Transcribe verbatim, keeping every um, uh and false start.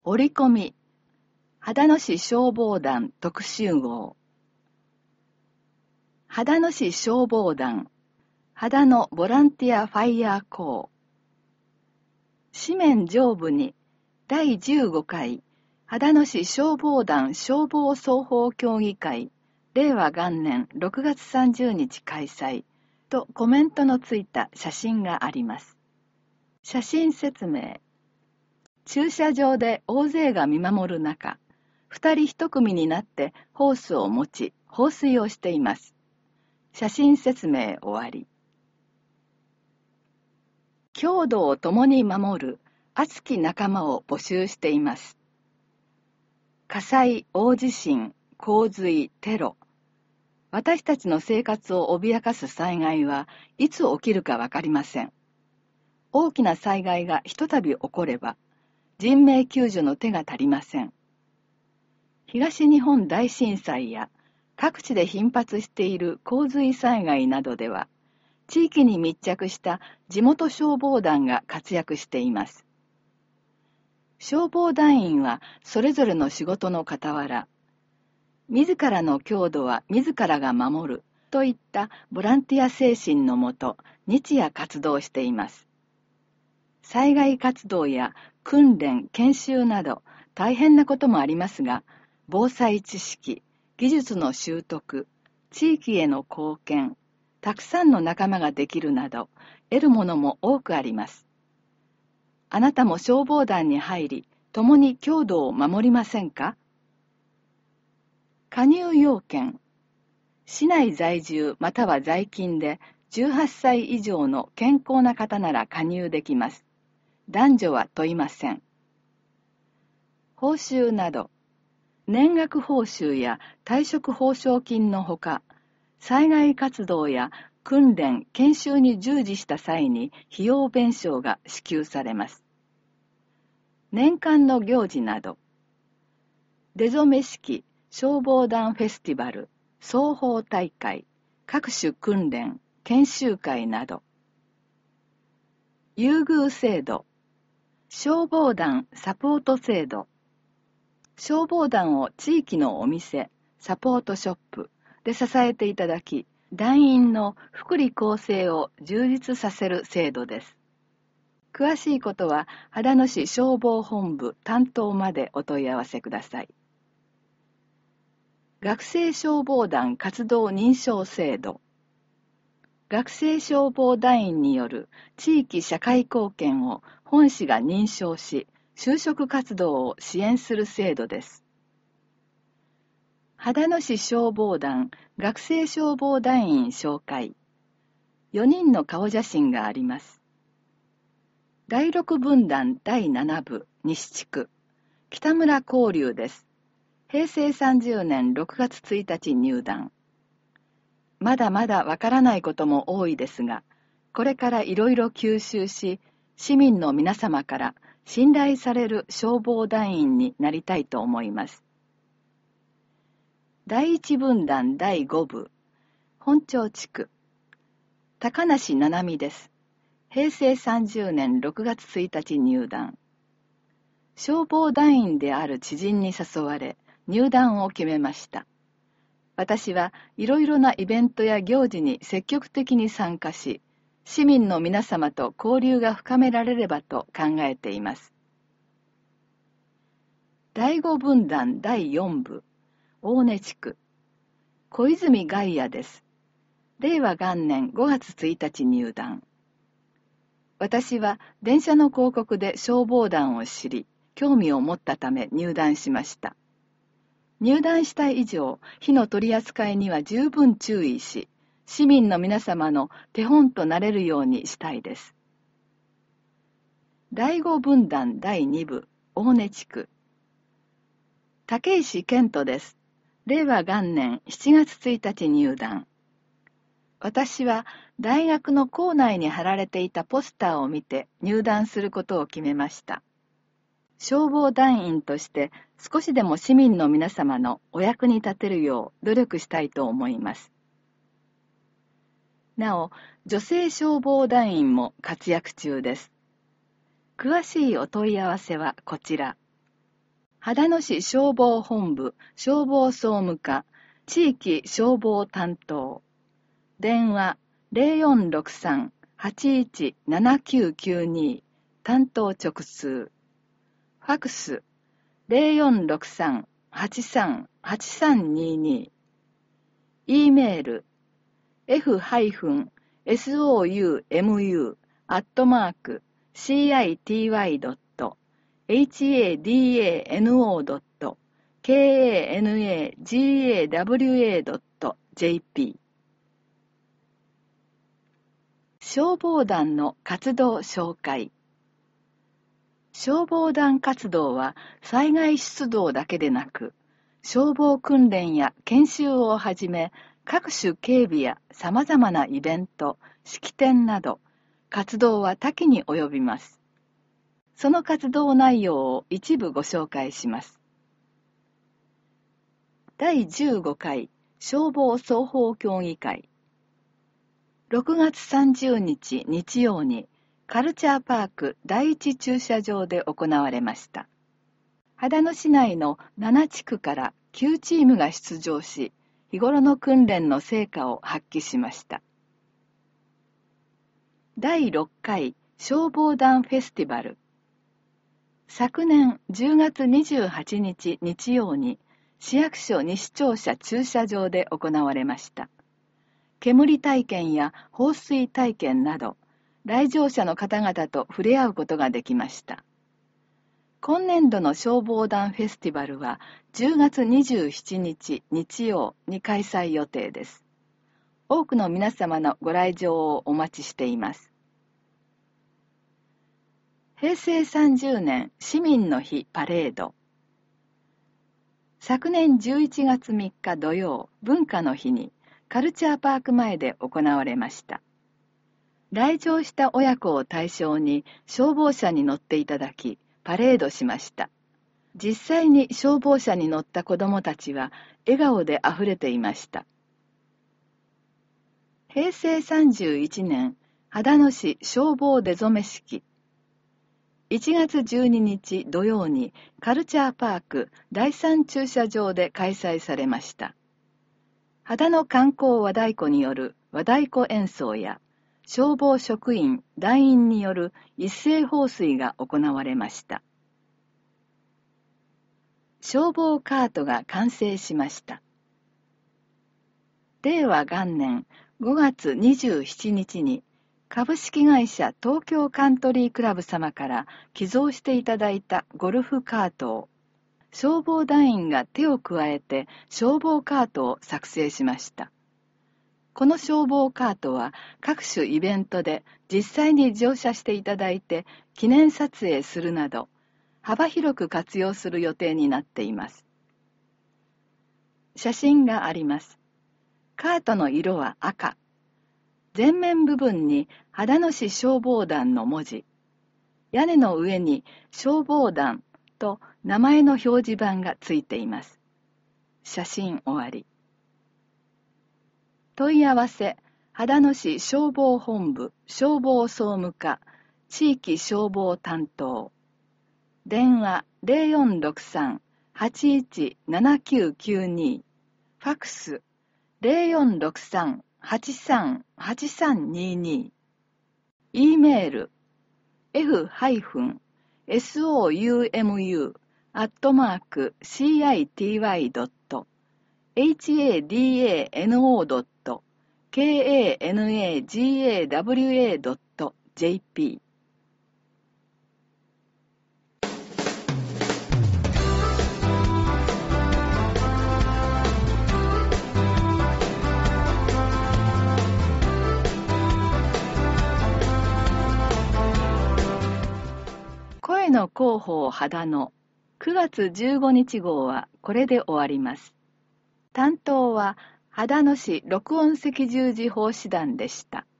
折り込み、秦野市消防団特集号。秦野市消防団、秦野ボランティアファイヤーコー。紙面上部に、だいじゅうごかい、秦野市消防団消防双方協議会、令和元年ろくがつさんじゅうにち開催とコメントのついた写真があります。写真説明。駐車場で大勢が見守る中、二人一組になってホースを持ち、放水をしています。写真説明終わり。郷土を共に守る熱き仲間を募集しています。火災、大地震、洪水、テロ。私たちの生活を脅かす災害はいつ起きるかわかりません。大きな災害がひとたび起これば、人命救助の手が足りません。東日本大震災や各地で頻発している洪水災害などでは、地域に密着した地元消防団が活躍しています。消防団員はそれぞれの仕事の傍ら、自らの郷土は自らが守るといったボランティア精神のもと、日夜活動しています。災害活動や訓練、研修など大変なこともありますが、防災知識、技術の習得、地域への貢献、たくさんの仲間ができるなど、得るものも多くあります。あなたも消防団に入り、共に郷土を守りませんか？加入要件。市内在住または在勤でじゅうはっさい以上の健康な方なら加入できます。男女は問いません。報酬など、年額報酬や退職報奨金のほか、災害活動や訓練・研修に従事した際に費用弁償が支給されます。年間の行事など、出初め式、消防団フェスティバル、双方大会、各種訓練、研修会など、優遇制度、消防団サポート制度、消防団を地域のお店、サポートショップで支えていただき、団員の福利厚生を充実させる制度です。詳しいことは、秦野市消防本部担当までお問い合わせください。学生消防団活動認証制度。学生消防団員による地域社会貢献を本市が認証し、就職活動を支援する制度です。秦野市消防団学生消防団員紹介。よにんの顔写真があります。だいろく分団だいなな部西地区、北村光龍です。へいせいさんじゅうねんろくがつついたち入団。まだまだわからないことも多いですが、これからいろいろ吸収し、市民の皆様から信頼される消防団員になりたいと思います。だいいち分団だいご部、本町地区、高梨七海です。へいせいさんじゅうねんろくがつついたち入団。消防団員である知人に誘われ、入団を決めました。私はいろいろなイベントや行事に積極的に参加し、市民の皆様と交流が深められればと考えています。だいご分団だいよん部、大根地区、小泉外野です。れいわ元年ごがつついたち入団。私は電車の広告で消防団を知り、興味を持ったため入団しました。入団した以上、火の取り扱いには十分注意し、市民の皆様の手本となれるようにしたいです。だいご分団だいに部、大根地区。竹石健人です。れいわ元年しちがつついたち入団。私は大学の構内に貼られていたポスターを見て入団することを決めました。消防団員として少しでも市民の皆様のお役に立てるよう努力したいと思います。なお、女性消防団員も活躍中です。詳しいお問い合わせはこちら。 秦野市消防本部消防総務課地域消防担当。電話 ゼロよんろくさん はちいちななきゅうきゅうに 担当直通。ファクス ゼロよんろくさん はちさん はちさんにに。E メール エフ ソウム アットマーク シーアイティーワイ ドット ハダノ ドット ケーエーエヌエージーエーダブリューエー ドット ジェーピー。 消防団の活動紹介。消防団活動は災害出動だけでなく、消防訓練や研修をはじめ、各種警備や様々なイベント、式典など、活動は多岐に及びます。その活動内容を一部ご紹介します。だいじゅうごかい消防双方協議会。ろくがつさんじゅうにち日曜にカルチャーパーク第一駐車場で行われました。秦野市内のななちくからきゅうチームが出場し、日頃の訓練の成果を発揮しました。だいろっかい消防団フェスティバル。昨年じゅうがつにじゅうはちにち日曜に市役所西庁舎駐車場で行われました。煙体験や放水体験など、来場者の方々と触れ合うことができました。今年度の消防団フェスティバルはじゅうがつにじゅうしちにち日曜に開催予定です。多くの皆様のご来場をお待ちしています。へいせいさんじゅうねん市民の日パレード。昨年じゅういちがつみっか土曜、文化の日にカルチャーパーク前で行われました。来場した親子を対象に消防車に乗っていただき、パレードしました。実際に消防車に乗った子どもたちは笑顔であふれていました。へいせいさんじゅういちねん秦野市消防出初式。いちがつじゅうににち土曜にカルチャーパークだいさん駐車場で開催されました。秦野観光和太鼓による和太鼓演奏や消防職員団員による一斉放水が行われました。消防カートが完成しました。れいわがんねんごがつにじゅうしちにちに株式会社東京カントリークラブ様から寄贈していただいたゴルフカートを、消防団員が手を加えて消防カートを作成しました。この消防カートは各種イベントで実際に乗車していただいて記念撮影するなど、幅広く活用する予定になっています。写真があります。カートの色は赤。前面部分に秦野市消防団の文字。屋根の上に消防団と名前の表示板がついています。写真終わり。問い合わせ、秦野市消防本部消防総務課地域消防担当。電話 ゼロよんろくさん はちいちななきゅうきゅうに。ファクス ゼロよんろくさん はちさん はちさんにに。E メール エフ ソウム アットマーク シーアイティーワイ ドット ハダノ ドット ケーエーエヌエージーエーダブリューエー ドット ジェーピー。声の広報秦野くがつじゅうごにち号はこれで終わります。担当は秦野市録音赤十字奉仕団でした。